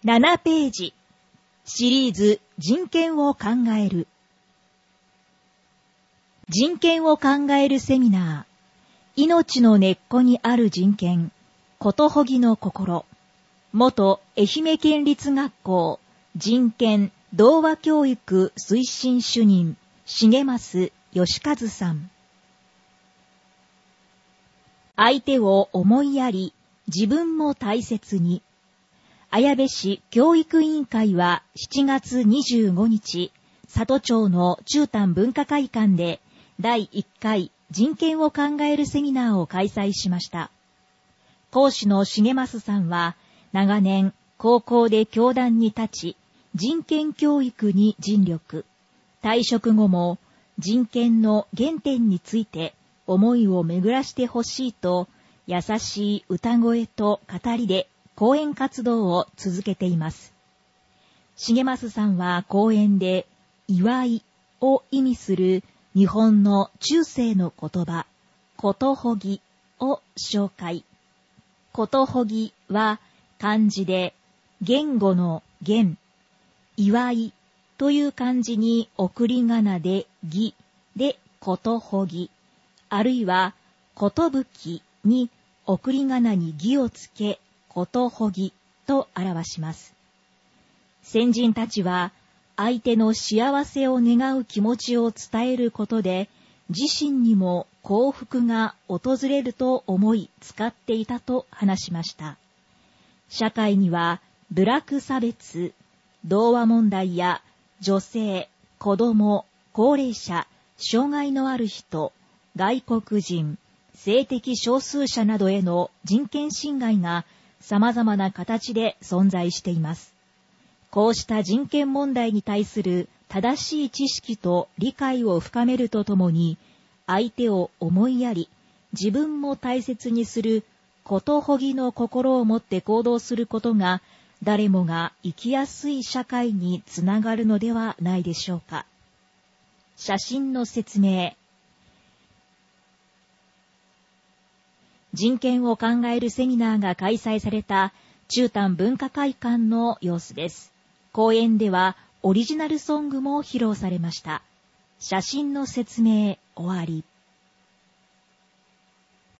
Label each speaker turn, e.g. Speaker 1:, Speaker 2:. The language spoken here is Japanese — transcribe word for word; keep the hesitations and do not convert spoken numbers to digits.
Speaker 1: ななページ、シリーズ人権を考える。人権を考えるセミナー、命の根っこにある人権、ことほぎの心、元愛媛県立学校人権童話教育推進主任、重増義和さん。相手を思いやり、自分も大切に。綾部市教育委員会はしちがつにじゅうごにち、里町の中丹文化会館でだいいっかい人権を考えるセミナーを開催しました。講師の重増さんは、長年高校で教壇に立ち、人権教育に尽力。退職後も人権の原点について思いを巡らしてほしいと、優しい歌声と語りで講演活動を続けています。重増さんは講演で、祝いを意味する日本の中世の言葉、ことほぎを紹介。ことほぎは漢字で、言語の言、祝いという漢字に送り仮名でぎでことほぎ、あるいはことぶきに送り仮名にぎをつけ、ことほぎと表します。先人たちは相手の幸せを願う気持ちを伝えることで、自身にも幸福が訪れると思い使っていたと話しました。社会には部落差別、童話問題や女性、子供、高齢者、障害のある人、外国人、性的少数者などへの人権侵害が様々な形で存在しています。こうした人権問題に対する正しい知識と理解を深めるとともに、相手を思いやり、自分も大切にすることほぎの心を持って行動することが、誰もが生きやすい社会につながるのではないでしょうか。写真の説明。人権を考えるセミナーが開催された中丹文化会館の様子です。講演ではオリジナルソングも披露されました。写真の説明終わり。